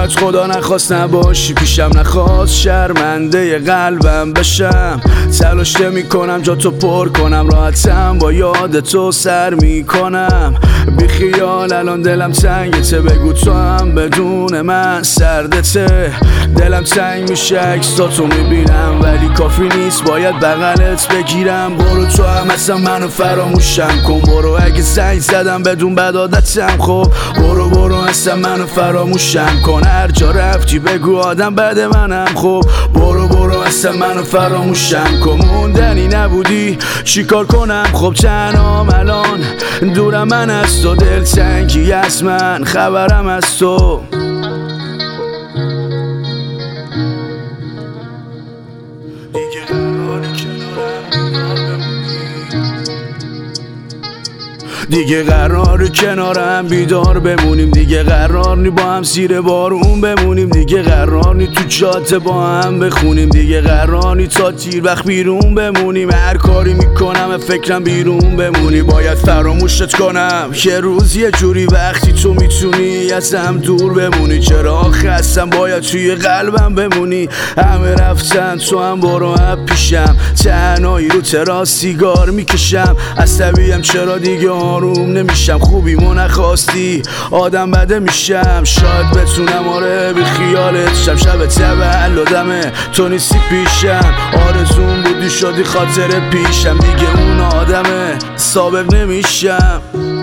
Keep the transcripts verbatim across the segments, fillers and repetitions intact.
شاید خدا نخواست نباشی پیشم، نخواست شرمنده قلبم بشم. تلاش میکنم جا تو پر کنم، راحتم با یاد تو سر میکنم. بی خیال الان دلم تنگته، بگو تو هم بدون من سردته. دلم تنگ میشه عکسا تو میبینم، ولی کافی نیست باید بغلت بگیرم. برو تو هم اصلا منو فراموشم کن، برو اگه زنگ زدم بدون بد عادتم. خب برو برو اصلا منو فراموشم کن، هر جا رفتی بگو آدم بد منم. خب برو برو اصلا منو فراموشم کن، موندنی نبودی چیکار کنم. خب تنهام الان دورم من از تو، دل تنگی از من خبرم از تو. دیگه قرار کنارم بیدار بمونیم، دیگه قرار نی با هم زیر بارون بمونیم، دیگه قرار نی تو جاده با هم بخونیم، دیگه قرار نی تا تیر وقت بیرون بمونیم. هر کاری میکنم فکرم بیرون بمونی، باید فراموشت کنم یه روز یه جوری. وقتی تو میتونی از هم دور بمونی، چرا خستم باید توی قلبم بمونی. همه رفتن تو هم برو هم پیشم، تنهایی رو تراس سیگار میکشم. عصبیم چرا دیگه آروم نمیشم، خوبیمو نخواستی آدم بده میشم. شاید بتونم آره بی خیالت شم، شب تولدمه تو نیستی پیشم. آرزون بودی شدی خاطر پیشم، دیگه اون آدمه ثابت نمیشم.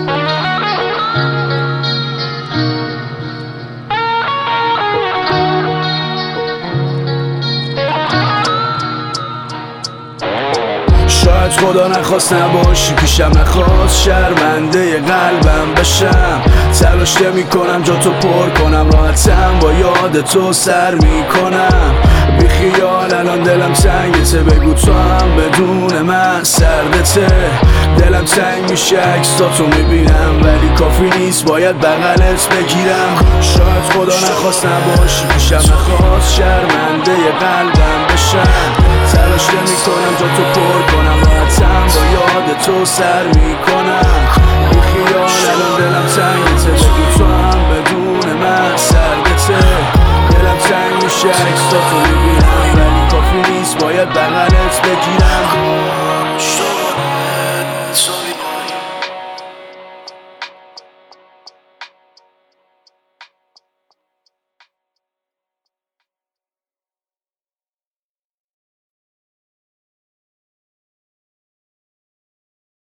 شاید خدا نخواست نباشی پیشم، نخواست شرمنده قلبم بشم. تلاش میکنم جا تو پر کنم، راحتم با یاد تو سر میکنم. بی خیال الان دلم تنگته، بگو تو هم بدون من سردته. دلم تنگ میشه عکسا تو میبینم، ولی کافی نیست باید بغلت بگیرم. شاید خدا نخواست نباشی پیشم، نخواست شرمنده قلبم بشم. تلاش میکنم جا تو پر کنم، راحتم با یاد تو سر میکنم. بی خیال الان دلم تنگته، بگو تو هم بدون من سردته. دلم تنگ میشه عکسا تو میبینم، ولی کافی نیست باید بغلت بگیرم.